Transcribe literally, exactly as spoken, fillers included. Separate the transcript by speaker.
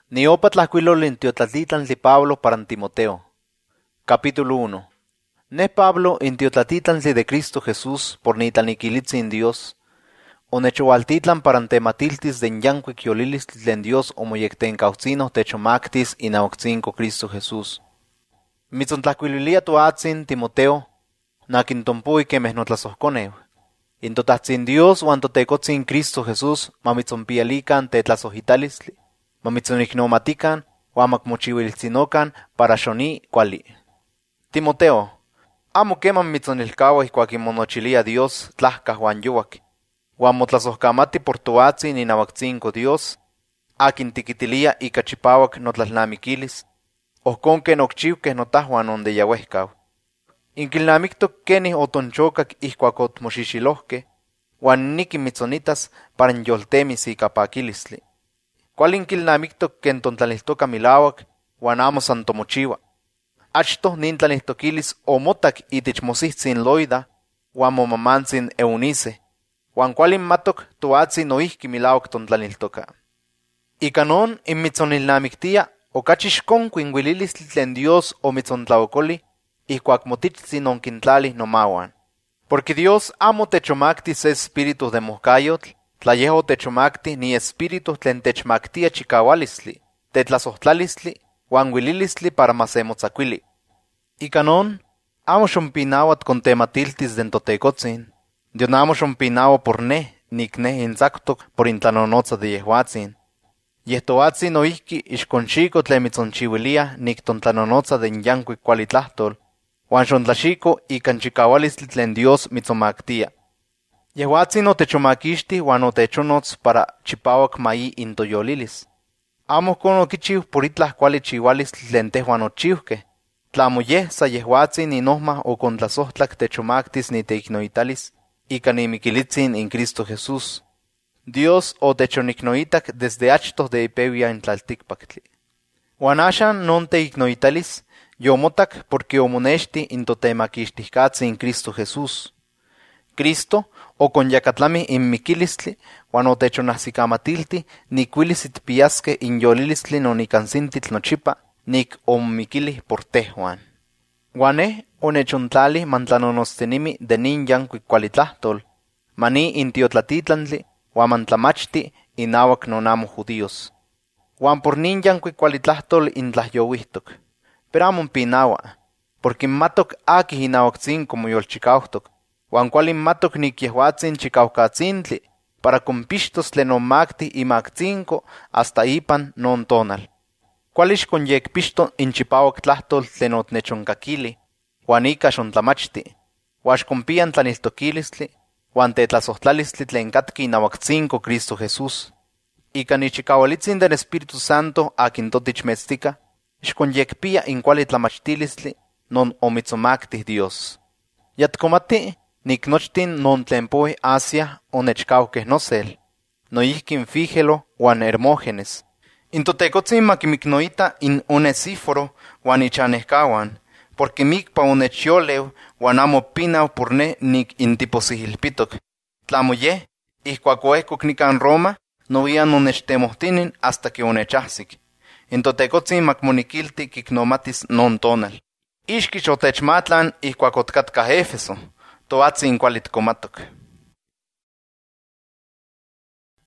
Speaker 1: Niopa tlahcuiloli in tiotlatitlantli Pablo para Timoteo. Capítulo uno. Ne Pablo in tiotlatitlantli de Cristo Jesús por nitlaniquilitzin Dios, onechoualtitlan para tematiltis de yancuic yolilistli tlen Dios omoyectencautzino techomactis inaoctzinco Cristo Jesús. Mitzontlahcuililia toatzin Timoteo, naquintompui quemeh notlasohconeu. In totatzin Dios uan totecotzin Cristo Jesús mamitzonpialican tetlasohitalisli, mamitzonignomatican uan macmochiuiltzinocan para xoni cuali. Timoteo, amo queman mitzonilcaua ihcuac inmonochilia Dios tlahcah uan youac, uan motlasohcamati por toatzin inauactzinco Dios, akin tiquitilia ica chipauac notlalnamiquilis, ohcon ken occhiuqueh notahuan onde yauehcau. Inquilnamictoc quenih otonchocac ihcuac otmoxixilohqueh, uan niqui mitzonitas para nyoltemis ica paquilistli. Cual inquilnamictoc ken tontlaniltoca milauac, uan amo san tomochiua. Achtoh nintlaniltoquilis omotac itich mosihtsin Loida, uan momamantzin Eunice, uan cual inmatoc toatzin noihqui milauac tontlaniltoca. Ica non inmitzonilnamictia ocachi xconco inhuililistli tlen Dios omitzontlaocoli, ihcuac motichtzin onquintlalih nomauan. Porque Dios amo techomacti se espíritu de mohcayotl, tlayeho techomacti ni espíritu tlen techmactia chicaualistli, tetlasohtlalistli, uan huililistli para masemotzacuili. Ica non, amo xompinauat con tematiltis den totecotzin, dion amo xompinaua por ne, nic ne intzactoc por intlanonotza de yehuatzin. Yehtoatzin noihqui ixconchico tlen mitzonchiuilia nic tontlanonotza den yancuic cuali tlahtol, uan xontlaxico ican chicaualistli tlen Dios mitzomactia. Yehuatzin otechomaquixti uan otechonotz para chipauac maí intoyolilis. Amo con oquichiu por itlah cuali chihualistli tlen tehuan ochiuhqueh, tlamo yeh sa yehuatzin inohma ocontlasohtlac techomactis ni teicnoitalis, ica nimiquilitzin in Cristo Jesús. Dios otechonignoitac desde achtoh de ipeuia in tlalticpactli. Uan axan non teicnoitalis, yomotac porque omonexti in totemaquixtihcatzin in Cristo Jesús. Cristo oconyacatlami in miquilistli, uan otechonahsicamatilti nicuilis itpiasque in yolilistli nonicansintitl nochipa, nic ommiquilih por tehuan. Uan eh onechontlali mantlanonostenimi de nin yancuic cuali tlahtol, mani in tiotlatitlantli, uan mantlamachti inauac nonamo judíos. Uan por nin yancuic cuali tlahtol intlahyouihtoc, pero amo pinaua, porque inmatoc aquih inauactzin como yolchicauhtoc, uan cual inmatoc nic yehuatzin chicaucatzintli, para compixtos tlen onmacti imactzinco hasta ipan non tonal. Cual ixcon yecpixto in chipauac tlahtol tlen otnechoncaquili, uan ica xontlamachti, uan xcompian tlaniltoquilistli, uan tetlasohtlalistli tlen catqui inauactzinco Cristo Jesús. Ica nichicaualitzin den Espíritu Santo akin totichmetztica, xcon yecpia in cuali tlamachtilistli non omitzomactih Dios. Yatcomati, nic nochtin non tlen poe Asia onechcauqueh nosel, noihquin Fígelo uan Hermógenes. In totecotzin maquimicnoita in Onesíforo uan ichanehcahuan, porque micpa onechyoleu uan amo pinau por ne nic intiposihilpitoc. Tlamo yeh, ihcuac oehcoc nican Roma, novian onechtemohtinin hasta que onechahsic. In totecotzin macmoniquilti quicnomatis non tonal. Ixquich otechmatlan ihcuac otcatca Éfeso, toatzin cualitcomatoc.